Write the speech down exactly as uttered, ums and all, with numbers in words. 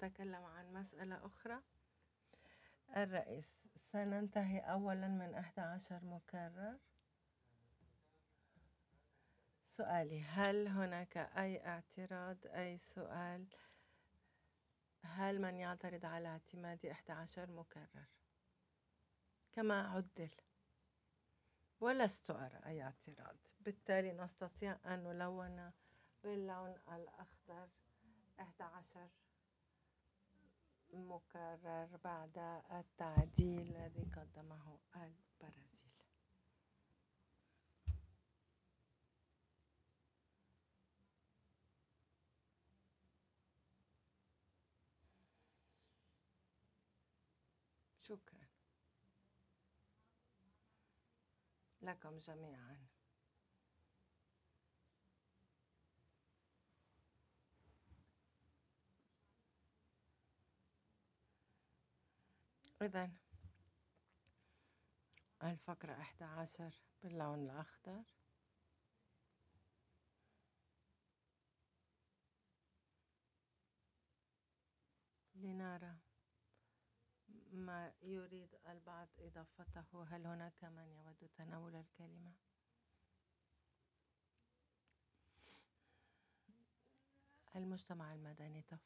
نتكلم عن مسألة أخرى. الرئيس: سننتهي أولا من إحدى عشر مكرر. سؤالي: هل هناك أي اعتراض، أي سؤال؟ هل من يعترض على اعتماد إحدى عشر مكرر كما عدل؟ ولست أرى أي اعتراض، بالتالي نستطيع أن نلون باللون الأخضر إحدى عشر مكرر بعد التعديل الذي قدمه البرازيل. شكرا لكم جميعا. إذن الفقرة إحدى عشر باللون الأخضر. لنرى ما يريد البعض إضافته. هل هناك من يود تناول الكلمة؟ المجتمع المدني تفضل.